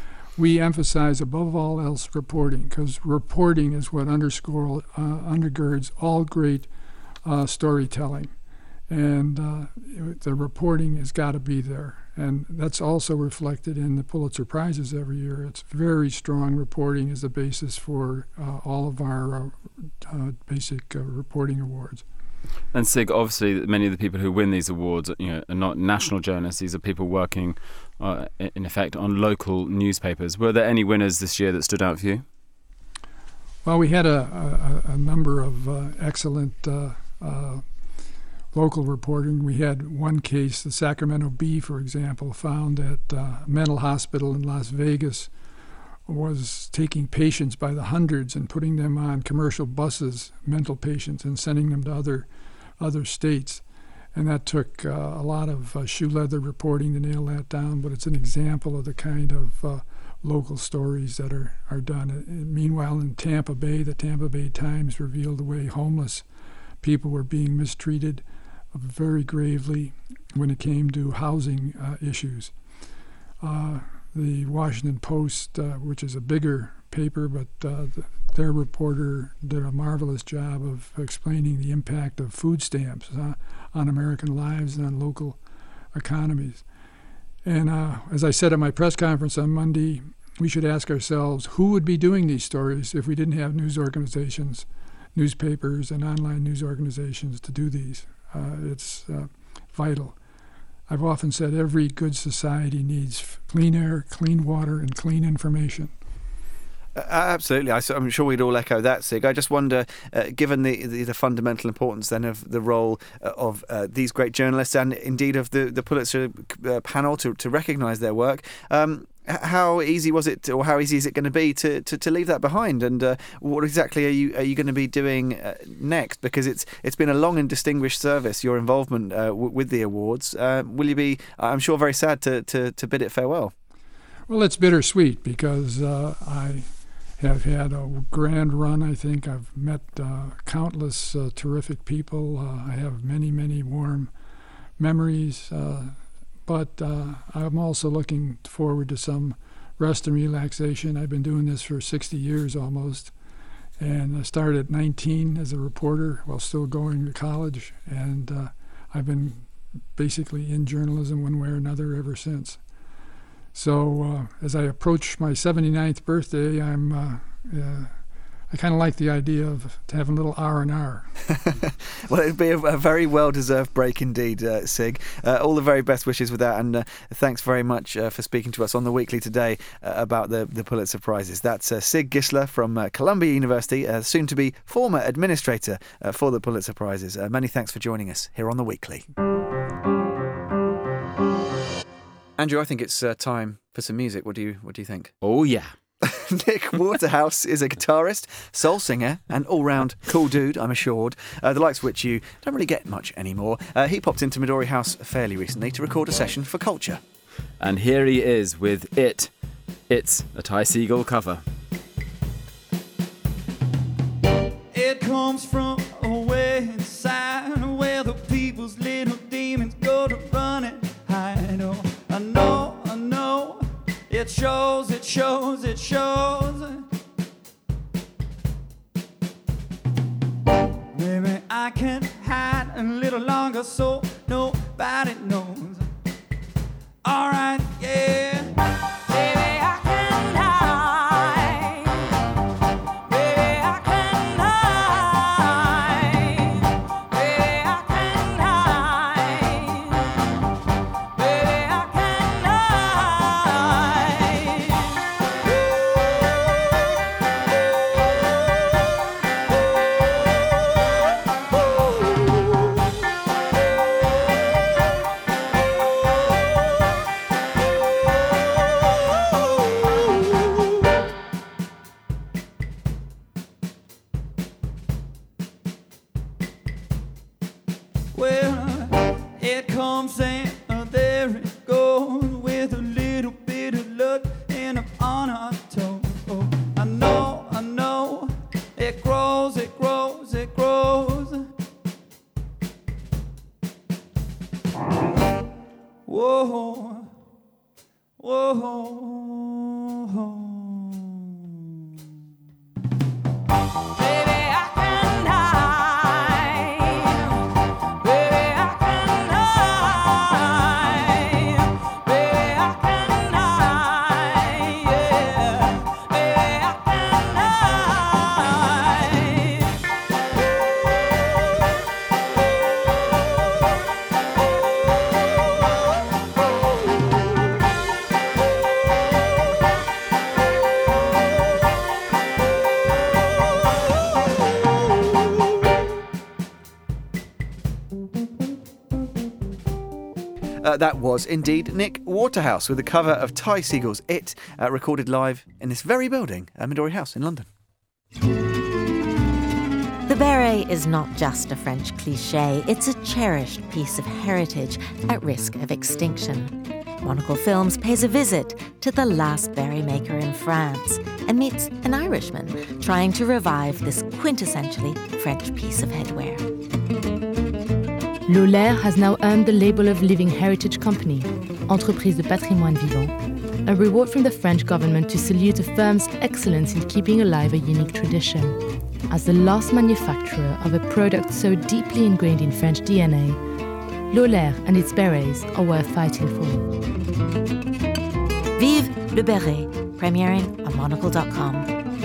We emphasize above all else reporting, because reporting is what underscore uh, undergirds all great uh, storytelling, and uh, the reporting has got to be there, and that's also reflected in the Pulitzer Prizes every year. It's very strong reporting is the basis for uh, all of our uh, uh, basic uh, reporting awards. And Sig, obviously, many of the people who win these awards, you know, are not national journalists. These are people working, uh, in effect, on local newspapers. Were there any winners this year that stood out for you? Well, we had a, a, a number of uh, excellent uh, uh, local reporting. We had one case, the Sacramento Bee, for example, found that uh, a mental hospital in Las Vegas was taking patients by the hundreds and putting them on commercial buses, mental patients, and sending them to other other states. And that took uh, a lot of uh, shoe leather reporting to nail that down, but it's an example of the kind of uh, local stories that are, are done. And meanwhile, in Tampa Bay, the Tampa Bay Times revealed the way homeless people were being mistreated very gravely when it came to housing uh, issues. Uh, The Washington Post, uh, which is a bigger paper, but uh, the, their reporter did a marvelous job of explaining the impact of food stamps uh, on American lives and on local economies. And uh, as I said at my press conference on Monday, we should ask ourselves who would be doing these stories if we didn't have news organizations, newspapers, and online news organizations to do these. Uh, it's uh, vital. I've often said every good society needs clean air, clean water, and clean information. Uh, absolutely. I, I'm sure we'd all echo that, Sig. I just wonder, uh, given the, the the fundamental importance then of the role uh, of uh, these great journalists and indeed of the, the Pulitzer uh, panel to, to recognise their work, um, how easy was it, or how easy is it going to be to, to, to leave that behind? And uh, what exactly are you are you going to be doing uh, next? Because it's it's been a long and distinguished service, your involvement uh, w- with the awards. Uh, will you be, I'm sure, very sad to, to, to bid it farewell? Well, it's bittersweet because uh, I have had a grand run. I think I've met uh, countless uh, terrific people. Uh, I have many, many warm memories. Uh, but uh, I'm also looking forward to some rest and relaxation. I've been doing this for sixty years almost, and I started at nineteen as a reporter while still going to college, and uh, I've been basically in journalism one way or another ever since. So uh, as I approach my seventy-ninth birthday, I'm uh, uh, I kind of like the idea of having a little R and R. Well, it'd be a, a very well-deserved break indeed, uh, Sig. Uh, all the very best wishes with that, and uh, thanks very much uh, for speaking to us on The Weekly today uh, about the, the Pulitzer Prizes. That's uh, Sig Gisler from uh, Columbia University, uh, soon to be former administrator uh, for the Pulitzer Prizes. Uh, many thanks for joining us here on The Weekly. Andrew, I think it's uh, time for some music. What do you What do you think? Oh, yeah. Nick Waterhouse is a guitarist, soul singer, and all-round cool dude, I'm assured, uh, the likes of which you don't really get much anymore. Uh, he popped into Midori House fairly recently to record a session for Culture. And here he is with It. It's a Ty Segall cover. It comes from away inside where the people's little demons go to run and hide. Oh, I know, I know. It shows, it shows, it shows. Maybe I can hide a little longer so nobody knows. Alright, yeah. Baby, I can hide. Baby, I can hide. Baby, I can hide. Baby, I can hide. Well, it comes and uh, there it goes with a little bit of luck and up on our toe. Oh, I know, I know. It grows, it grows, it grows. Whoa, whoa. Baby, I can hide. Baby, I can hide. Baby, I can hide. Yeah. Baby, I can Uh, that was indeed Nick Waterhouse with a cover of Ty Segall's It, uh, recorded live in this very building at Midori House in London. The beret is not just a French cliché, it's a cherished piece of heritage at risk of extinction. Monocle Films pays a visit to the last beret maker in France and meets an Irishman trying to revive this quintessentially French piece of headwear. Lolaire has now earned the label of Living Heritage Company, Entreprise de Patrimoine Vivant, a reward from the French government to salute a firm's excellence in keeping alive a unique tradition. As the last manufacturer of a product so deeply ingrained in French D N A, Lolaire and its berets are worth fighting for. Vive le Beret, premiering on monocle dot com.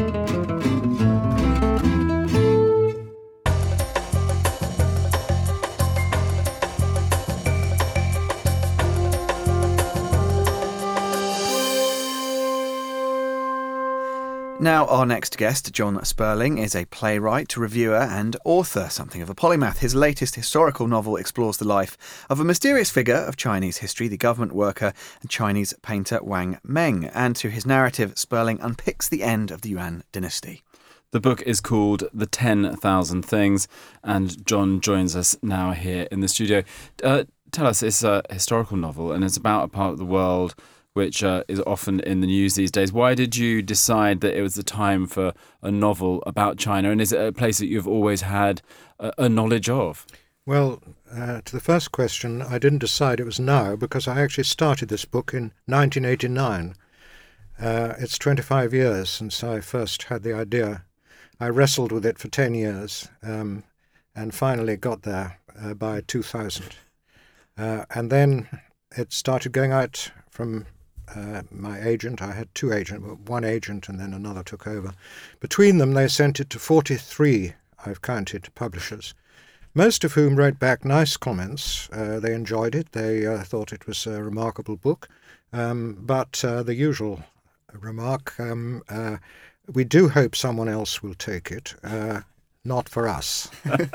Now, our next guest, John Sperling, is a playwright, reviewer and author, something of a polymath. His latest historical novel explores the life of a mysterious figure of Chinese history, the government worker and Chinese painter Wang Meng. And through his narrative, Sperling unpicks the end of the Yuan dynasty. The book is called The ten thousand Things, and John joins us now here in the studio. Uh, tell us, it's a historical novel and it's about a part of the world which uh, is often in the news these days. Why did you decide that it was the time for a novel about China? And is it a place that you've always had a, a knowledge of? Well, uh, to the first question, I didn't decide it was now because I actually started this book in nineteen eighty-nine. Uh, it's twenty-five years since I first had the idea. I wrestled with it for ten years um, and finally got there uh, by two thousand. Uh, and then it started going out from uh, my agent. I had two agents, one agent and then another took over. Between them, they sent it to forty-three, I've counted, publishers, most of whom wrote back nice comments. Uh, they enjoyed it. They uh, thought it was a remarkable book. Um, but uh, the usual remark, um, uh, we do hope someone else will take it, uh, not for us.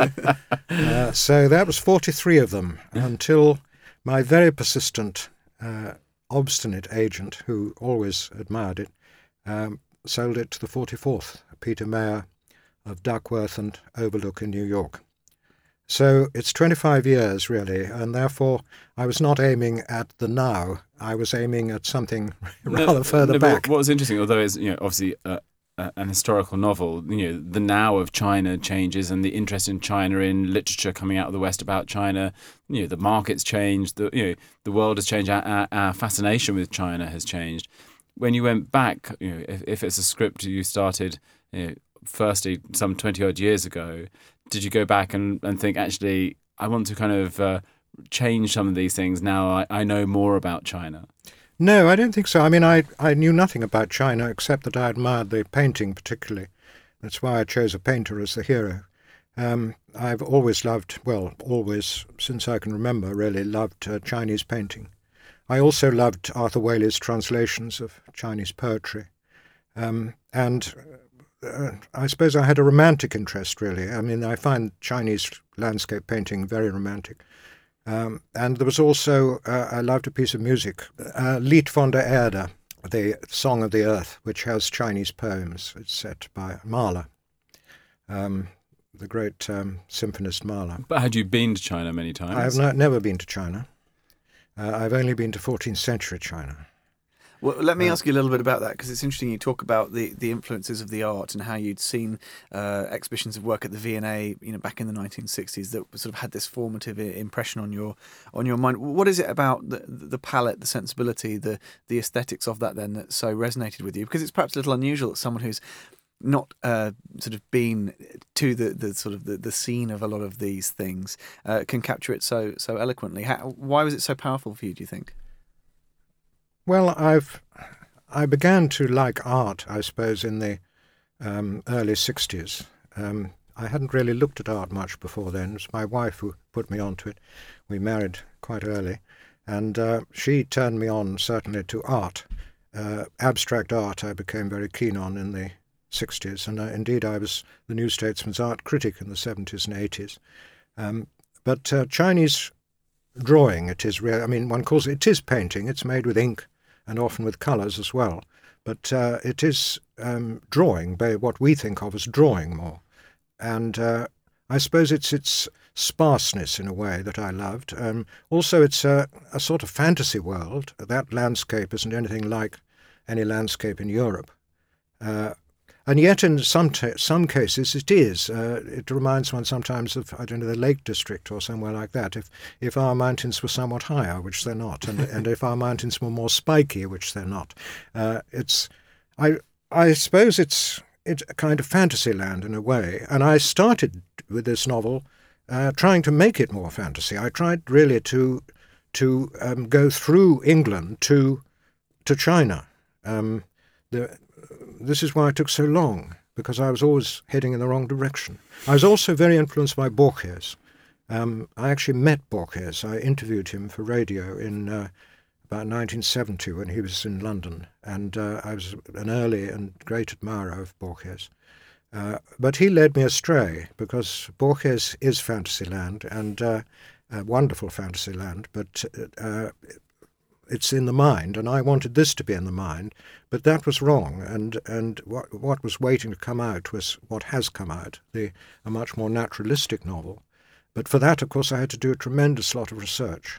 uh, so that was forty-three of them until my very persistent, uh, obstinate agent, who always admired it, um, sold it to the forty-fourth, Peter Mayer of Duckworth and Overlook in New York. So it's twenty-five years, really, and therefore I was not aiming at the now. I was aiming at something rather no, further no, back. What was interesting, although it's, you know, obviously uh, uh, an historical novel, you know, the now of China changes, and the interest in China in literature coming out of the West about China, you know, the market's changed, the you know, the world has changed, our, our, our fascination with China has changed. When you went back, you know, if, if it's a script you started, you know, firstly some twenty odd years ago, did you go back and, and think, actually, I want to kind of uh, change some of these things now I, I know more about China? No, I don't think so. I mean, I, I knew nothing about China except that I admired the painting particularly. That's why I chose a painter as the hero. Um, I've always loved, well, always, since I can remember, really loved uh, Chinese painting. I also loved Arthur Waley's translations of Chinese poetry. Um, and uh, I suppose I had a romantic interest, really. I mean, I find Chinese landscape painting very romantic. Um, and there was also, uh, I loved a piece of music, uh, Lied von der Erde, the Song of the Earth, which has Chinese poems. It's set by Mahler, um, the great um, symphonist Mahler. But had you been to China many times? I have not, never been to China. Uh, I've only been to fourteenth century China. Well, let me Uh, ask you a little bit about that, because it's interesting you talk about the, the influences of the art and how you'd seen uh, exhibitions of work at the V and A, you know, back in the nineteen sixties that sort of had this formative i- impression on your on your mind. What is it about the, the palette, the sensibility, the the aesthetics of that then that so resonated with you? Because it's perhaps a little unusual that someone who's not uh, sort of been to the, the sort of the, the scene of a lot of these things uh, can capture it so so eloquently. How, why was it so powerful for you, do you think? Well, I've I began to like art, I suppose, in the um, early sixties. Um, I hadn't really looked at art much before then. It was my wife who put me onto it. We married quite early, and uh, she turned me on certainly to art. Uh, abstract art I became very keen on in the sixties, and uh, indeed I was the New Statesman's art critic in the seventies and eighties. Um, but uh, Chinese drawing, it is real. I mean, one calls it, it is painting. It's made with ink and often with colours as well. But uh, it is um, drawing, by what we think of as drawing more. And uh, I suppose it's its sparseness in a way that I loved. Um, also, it's a, a sort of fantasy world. That landscape isn't anything like any landscape in Europe. Uh, And yet in some t- some cases it is. Uh, it reminds one sometimes of, I don't know, the Lake District or somewhere like that. If if our mountains were somewhat higher, which they're not, and and if our mountains were more spiky, which they're not. Uh, it's, I I suppose it's it's a kind of fantasy land in a way. And I started with this novel uh, trying to make it more fantasy. I tried really to to um, go through England to to China. Um, the This is why it took so long, because I was always heading in the wrong direction. I was also very influenced by Borges. Um, I actually met Borges. I interviewed him for radio in uh, about nineteen seventy when he was in London, and uh, I was an early and great admirer of Borges. Uh, but he led me astray, because Borges is Fantasyland, and uh, a wonderful Fantasyland, but uh, it's in the mind, and I wanted this to be in the mind, but that was wrong, and and what what was waiting to come out was what has come out, the a much more naturalistic novel. But for that, of course, I had to do a tremendous lot of research.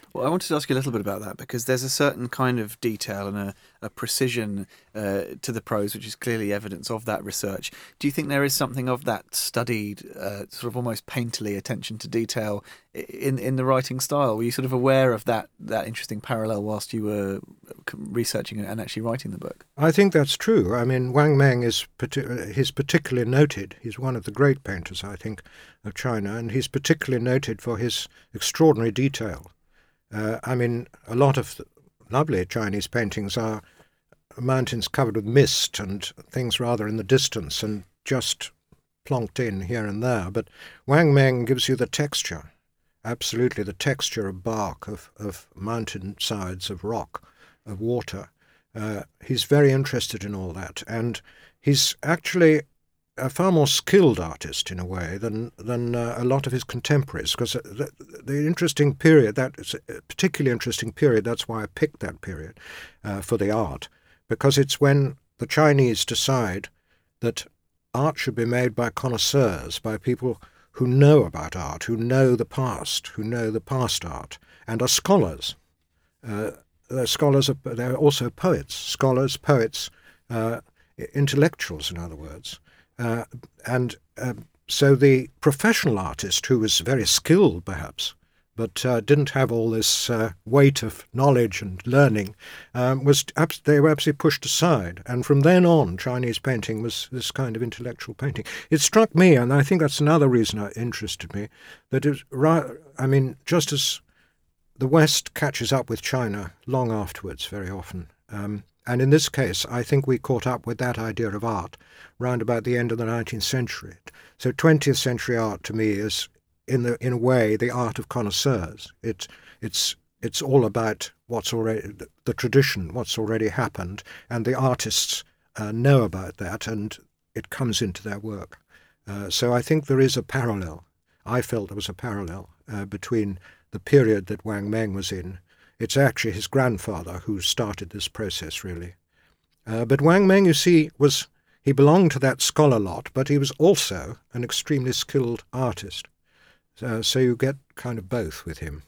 Well, I wanted to ask you a little bit about that because there's a certain kind of detail and a, a precision uh, to the prose, which is clearly evidence of that research. Do you think there is something of that studied, uh, sort of almost painterly attention to detail in in the writing style? Were you sort of aware of that that interesting parallel whilst you were researching and actually writing the book? I think that's true. I mean, Wang Meng is partic- he's particularly noted. He's one of the great painters, I think, of China, and he's particularly noted for his extraordinary detail. Uh, I mean, a lot of lovely Chinese paintings are mountains covered with mist and things rather in the distance and just plonked in here and there. But Wang Meng gives you the texture, absolutely the texture of bark, of, of mountain sides, of rock, of water. Uh, he's very interested in all that. And he's actually a far more skilled artist in a way than than uh, a lot of his contemporaries, because the, the interesting period, that is a particularly interesting period, that's why I picked that period uh, for the art, because it's when the Chinese decide that art should be made by connoisseurs, by people who know about art, who know the past, who know the past art, and are scholars. Uh, they're scholars, of, they're also poets, scholars, poets, uh, intellectuals, in other words. Uh, and uh, so the professional artist, who was very skilled perhaps, but uh, didn't have all this uh, weight of knowledge and learning, um, was abs- they were absolutely pushed aside. And from then on, Chinese painting was this kind of intellectual painting. It struck me, and I think that's another reason it interested me, that it, I mean, just as the West catches up with China long afterwards, very often, um, and in this case, I think we caught up with that idea of art round about the end of the nineteenth century. So twentieth century art to me is, in the in a way, the art of connoisseurs. It, it's it's all about what's already the tradition, what's already happened, and the artists uh, know about that, and it comes into their work. Uh, so I think there is a parallel. I felt there was a parallel uh, between the period that Wang Meng was in. It's actually his grandfather who started this process, really. Uh, but Wang Meng, you see, was he belonged to that scholar lot, but he was also an extremely skilled artist. Uh, so you get kind of both with him.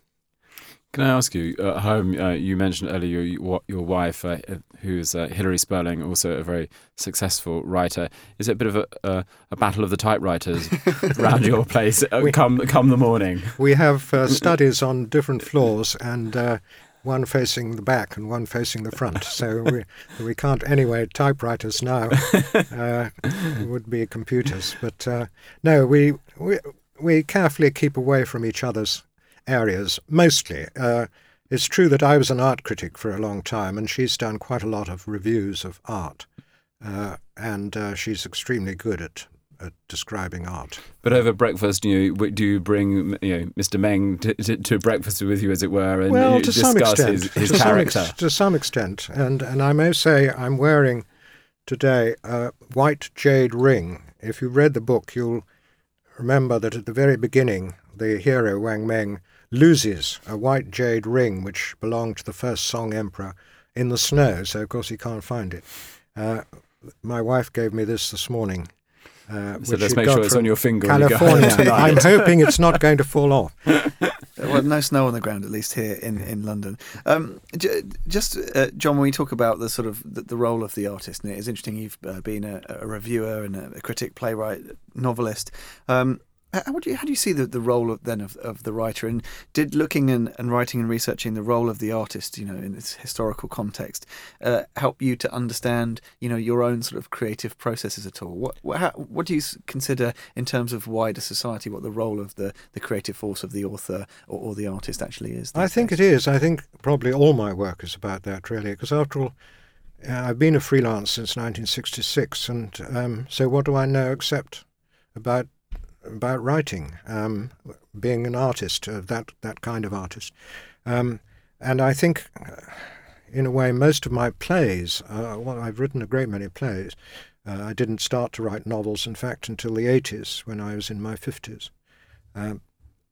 Can I ask you, at home, uh, you mentioned earlier your, your wife, uh, who's uh, Hilary Sperling, also a very successful writer. Is it a bit of a, a, a battle of the typewriters around your place uh, we, come come the morning? We have uh, studies on different floors, and uh, one facing the back and one facing the front. So we, we can't anyway typewriters now. Uh, it would be computers. But uh, no, we, we we carefully keep away from each other's areas, mostly. Uh, it's true that I was an art critic for a long time, and she's done quite a lot of reviews of art, uh, and uh, she's extremely good at, at describing art. But over breakfast, you know, do you bring you know, Mister Meng to, to, to breakfast with you, as it were, and well, you to discuss some extent, his, his to character? Some ex- to some extent, and, and I may say I'm wearing today a white jade ring. If you read the book, you'll remember that at the very beginning, the hero, Wang Meng, loses a white jade ring which belonged to the first Song emperor in the snow, so of course he can't find it. Uh, my wife gave me this this morning. Uh, so which let's she'd make got sure it's from on your finger California. when you go home tonight. I'm hoping it's not going to fall off. Well, no snow on the ground, at least here in, in London. Um, j- just, uh, John, when we talk about the sort of the, the role of the artist, and it is interesting you've uh, been a, a reviewer and a, a critic, playwright, novelist. Um, How do you how do you see the, the role of then of, of the writer, and did looking and, and writing and researching the role of the artist, you know, in its historical context, uh, help you to understand, you know, your own sort of creative processes at all? What what, how, what do you consider in terms of wider society what the role of the, the creative force of the author or, or the artist actually is? I think days? It is. I think probably all my work is about that, really, because after all, uh, I've been a freelance since nineteen sixty-six, and um, so what do I know except about about writing, um, being an artist, uh, that that kind of artist. Um, and I think, uh, in a way, most of my plays, uh, well, I've written a great many plays. Uh, I didn't start to write novels, in fact, until the eighties, when I was in my fifties. Um,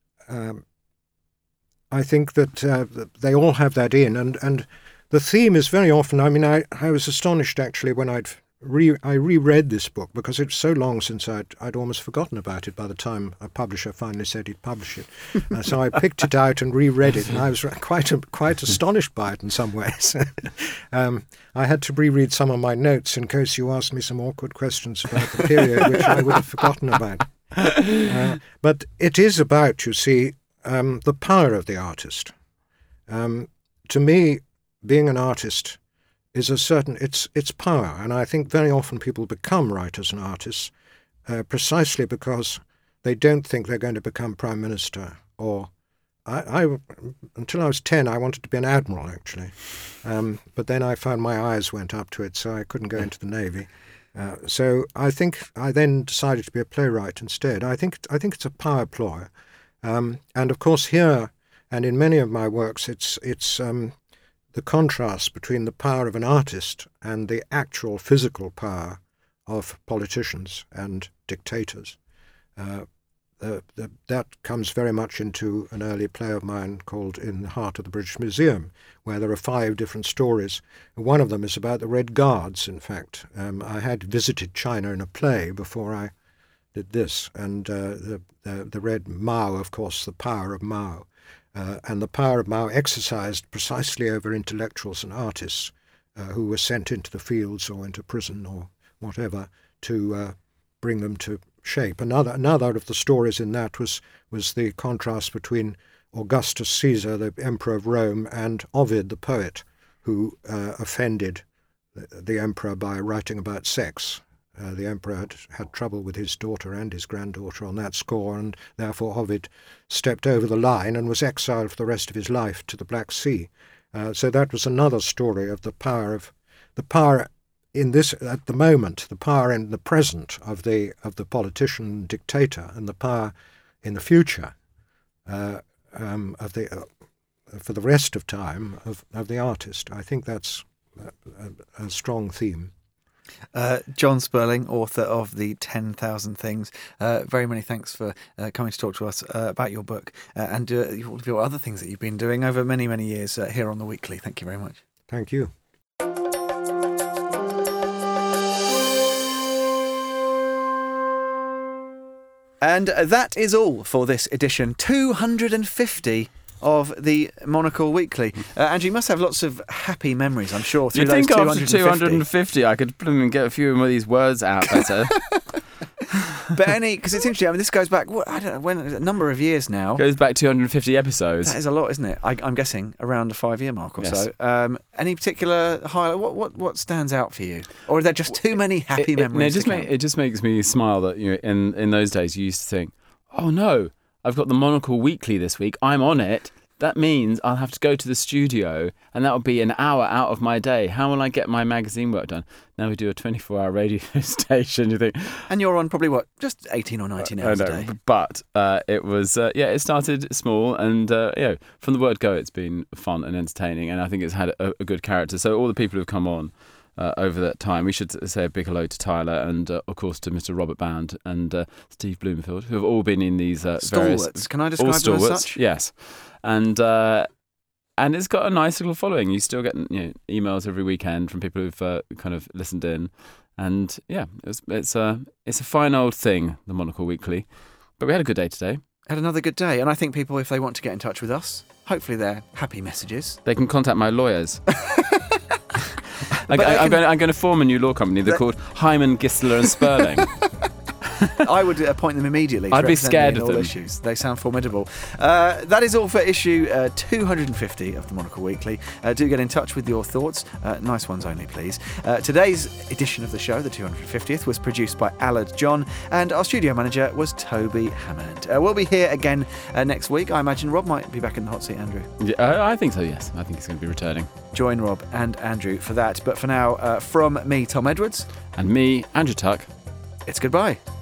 um, I think that uh, they all have that in, and, and the theme is very often, I mean, I, I was astonished, actually, when I'd re I reread this book because it's so long since I'd I'd almost forgotten about it by the time a publisher finally said he'd publish it. Uh, so I picked it out and reread it, and I was quite a, quite astonished by it in some ways. um, I had to reread some of my notes in case you asked me some awkward questions about the period which I would have forgotten about. Uh, but it is about, you see, um, the power of the artist. Um, to me, being an artist is a certain, it's it's power, and I think very often people become writers and artists uh, precisely because they don't think they're going to become prime minister. Or I, I until I was ten, I wanted to be an admiral actually, um, but then I found my eyes went up to it, so I couldn't go into the navy. Uh, so I think I then decided to be a playwright instead. I think I think it's a power ploy, um, and of course here and in many of my works, it's it's. Um, the contrast between the power of an artist and the actual physical power of politicians and dictators. Uh, the, the, that comes very much into an early play of mine called In the Heart of the British Museum, where there are five different stories. One of them is about the Red Guards, in fact. Um, I had visited China in a play before I did this, and uh, the, the, the Red Mao, of course, the power of Mao. Uh, and the power of Mao exercised precisely over intellectuals and artists uh, who were sent into the fields or into prison or whatever to uh, bring them to shape. Another another of the stories in that was, was the contrast between Augustus Caesar, the emperor of Rome, and Ovid, the poet, who uh, offended the, the emperor by writing about sex. Uh, the emperor had had trouble with his daughter and his granddaughter on that score, and therefore Ovid stepped over the line and was exiled for the rest of his life to the Black Sea. Uh, so that was another story of the power of the power in this at the moment, the power in the present of the of the politician dictator, and the power in the future uh, um, of the uh, for the rest of time of, of the artist. I think that's a, a strong theme. Uh, John Sperling, author of The ten thousand Things, uh, very many thanks for uh, coming to talk to us uh, about your book uh, and uh, all of your other things that you've been doing over many, many years uh, here on The Weekly. Thank you very much. Thank you. And that is all for this edition two hundred fifty of the Monocle Weekly. Uh, Andrew, you must have lots of happy memories, I'm sure, through You'd those think after two hundred fifty. fifty I could get a few of these words out better. But any, because it's interesting, I mean, this goes back, what, I don't know, when, a number of years now. Goes back two hundred fifty episodes. That is a lot, isn't it? I, I'm guessing around a five-year mark or Yes. so. Um, any particular highlight? What, what what stands out for you? Or are there just too many happy it, it, memories? no, it, just to make, count? it just makes me smile that you know, in, in those days you used to think, oh no, I've got the Monocle Weekly this week, I'm on it. That means I'll have to go to the studio and that'll be an hour out of my day. How will I get my magazine work done? Now we do a twenty-four hour radio station. You think, and you're on probably, what, just eighteen or nineteen hours I a know, day? But uh, it was, uh, yeah, it started small and, uh, you know, from the word go, it's been fun and entertaining. And I think it's had a, a good character. So all the people who've come on uh, over that time, we should say a big hello to Tyler and, uh, of course, to Mister Robert Bound and uh, Steve Bloomfield, who have all been in these uh, various... Stalwarts. Can I describe all them as stalwarts, such? Yes. And uh, and it's got a nice little following. You still get you know, emails every weekend from people who've uh, kind of listened in, and yeah, it's it's a it's a fine old thing, the Monocle Weekly. But we had a good day today. Had another good day, and I think people, if they want to get in touch with us, hopefully they're happy messages. They can contact my lawyers. like, I, I'm going I'm going to form a new law company. They're called Hyman, Gistler and Sperling. I would appoint them immediately. I'd to be represent scared me in of all them. Issues. They sound formidable. Uh, that is all for issue uh, two hundred fifty of the Monocle Weekly. Uh, do get in touch with your thoughts. Uh, nice ones only, please. Uh, today's edition of the show, the two hundred fiftieth, was produced by Allard John, and our studio manager was Toby Hammond. Uh, we'll be here again uh, next week. I imagine Rob might be back in the hot seat, Andrew. Yeah, I, I think so, yes. I think he's going to be returning. Join Rob and Andrew for that. But for now, uh, from me, Tom Edwards. And me, Andrew Tuck. It's goodbye.